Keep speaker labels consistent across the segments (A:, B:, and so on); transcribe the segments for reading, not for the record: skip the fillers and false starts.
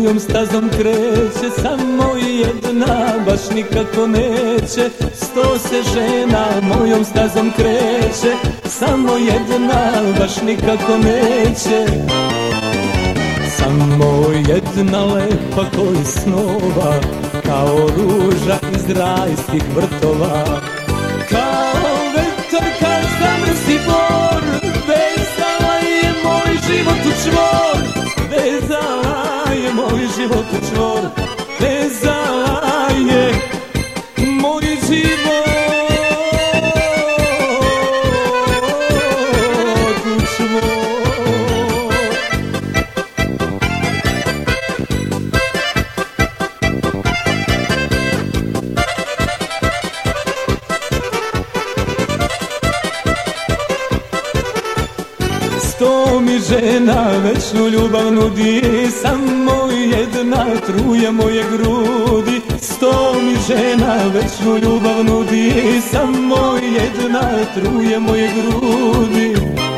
A: mojom stazom kreće, samo jedna, baš nikako neće. 100 se žena mojom stazom kreće, samo jedna, baš nikako neće. Samo jedna lepa koji snova, kao ruža iz rajskih vrtova. Kao vetar kad zamrsi bor, vezala je moj život u čvor. Vezala je moj život u čvor, vezala je moj život u čvor. 100 mi žena večnu ljubav nudi, samo jedna truje moje grudi. 100 mi žena večnu ljubav nudi, samo jedna truje moje grudi.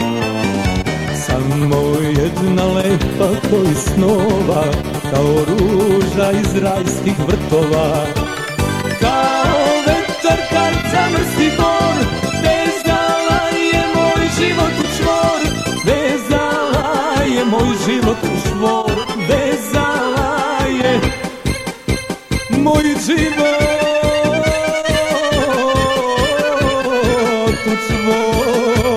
A: Samo jedna lepa koji snova, kao ruža iz rajskih vrtova. Kao vetar kad zamrsi bor, vezala je moj život u čvor. Vezala je moj život u čvor, vezala je moj život u čvor.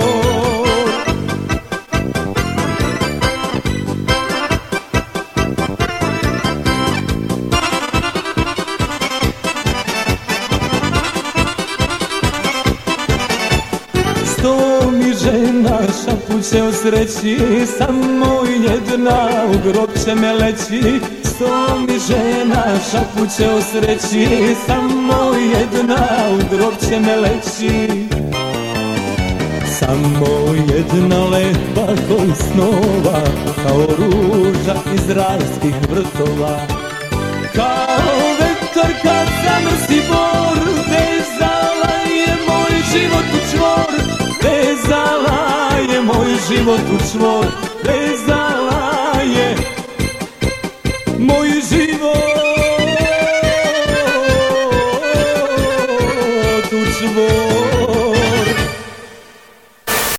A: 100 mi žena šapuće o sreći, samo jedna u grob će me leći. 100 mi žena šapuće o sreći, samo jedna u grob će me leći. Samo jedna lepa koji snova, kao ruža iz rajskih vrtova. Kao vetar kad zamrsi bor, vezala je moj život u čvor. Vezala je moj život u čvor.